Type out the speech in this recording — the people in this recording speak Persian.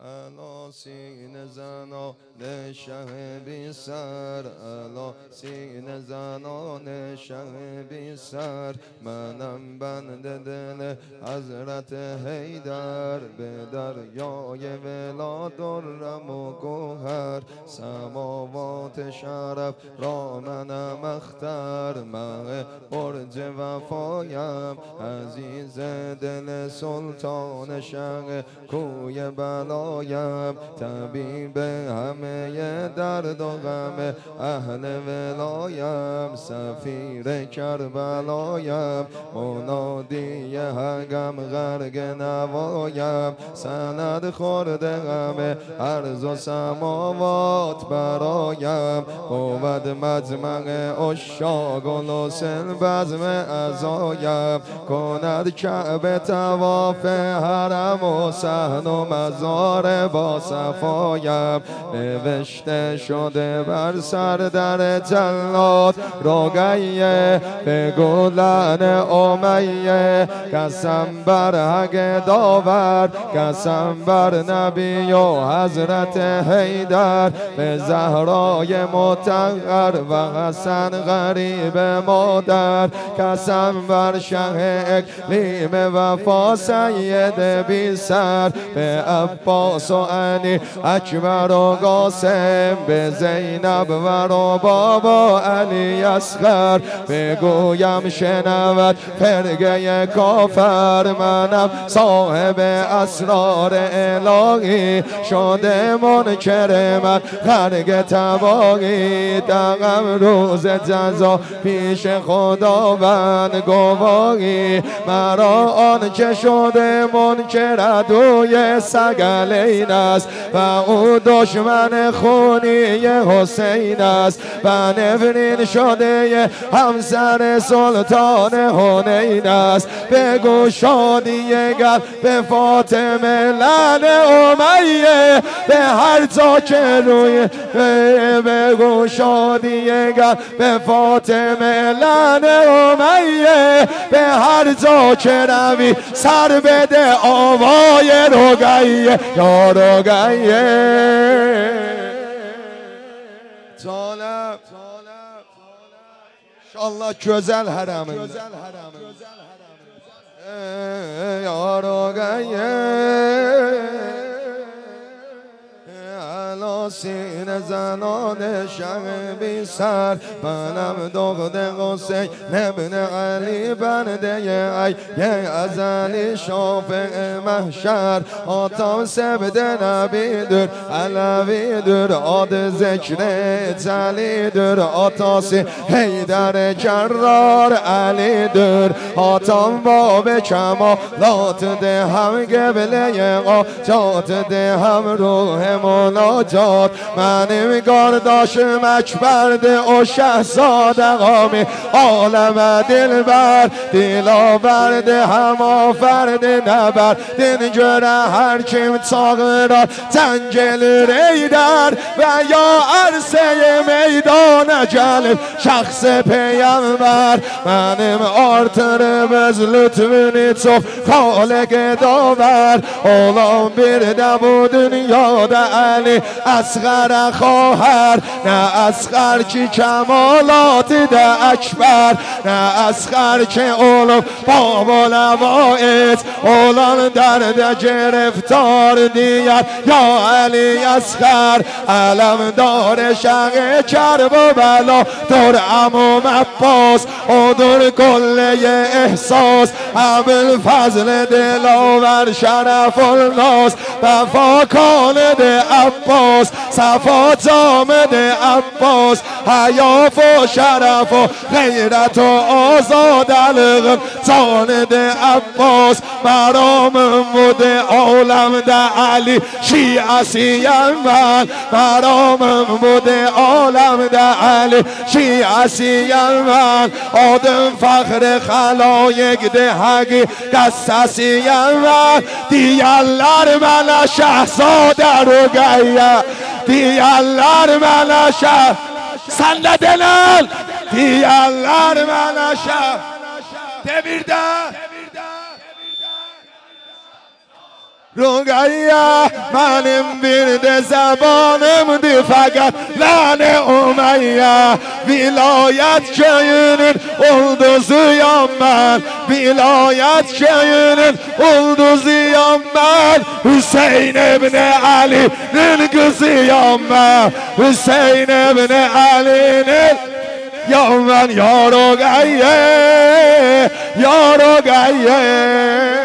الا سینه زنان شه بی سر، الا سینه زنان شه بی سر. منم بنده دل حضرت حیدر، به دریای ولا درم و گوهر. سماوات شرف را منم اختر، مه برج وفایم عزیز دل سلطان شه کوی بلایم. طبیب همه درد و غم اهل ولایم، سفیر کربلایم منادی حقم غرق نوایم. سند خورده غم ارض و سماوات برایم، بود مجمع عشاق و لسن بزم عزایم. کند کعبه طواف حرم و صحن و مزار با صفایم. نوشته شده بر سر در جلاد رقیه، بگو لعن امیه. قسم بر حق داور، قسم بر نبی و حضرت حیدر، به زهرای مطهر و حسن غریب مادر. قسم بر شه اقلیم وفا سید بی سر، به عباس و علی اکبر و قاسم، به زینب و بابا علی اصغر. بگویم شنود فرقه کافر، منم صاحب اسرار الهی، شده منکر من خرق تباهی. دقم روز جزا پیش خداوند گواهی، مرا آن که شده منکر عدوی ثقلین است، و او دشمن خونی حسین است. و نفرین شده همسر سلطان حنین است، بگو شادی قلب به فاطمه لعن امیه، به هر جا که روی بگو شادی قلب به فاطمه لعن امیه، به هر جا که روی سر بده آوای رقیه یا رقیه. جانم انشالله güzel حرمinde یا رقیه. سینه زنان شه بی سر، منم دختر حسین ابن علی بنده ای ازلی شافع محشر. آتام سبد نبیدر علویدر، آد ذکر جلیدر. آتاسی حیدر کرار علی در، آتام باب کمالات ده هم قبله قاجات ده هم روح مناجات. منم گارداشم اکبرده و شهزاده غامی عالم دلبر، دلا برده هم آفرده نبر. دین گره هر کم تاغرار تنگل ریدر، و یا عرصه میدان جلب شخص پیمبر. منم آرتر بز لطفینی تو خالق داور، اولام برده bu dünyada علی اصغر خواهر. نه اصغر که کمالات ده اکبر، نه اصغر که علوم باب و لوائد، اولان درد گرفتار دیگر یا علی اصغر. علم دار شق کرب و بلا در عموم عباس، او در کله احساس ابوالفضل دلاور شرف الناس. وفاکان ده عباس صفا جامد عباس، حیاف و شرف و غیرت و آزاد الغم جان ده عباس. مرام مد عالم ده علی شیعسی من، مرام مد عالم ده علی شیعسی من. آدم فخر خلایق ده حقی قصصی من، دیالر من شهزاده رقیه، دیالر من شه سنده دلال، دیالر من شه devirde رقیه منم برد زبانم دی فقط لعن امیه ولایت köyünün olduzuyam ben vilayet köyünün olduzuyam ben Hüseyin İbni Ali'nin kızıyam ben Hüseyin İbni Ali'nin ya ben ya Rugayye ya Rugayye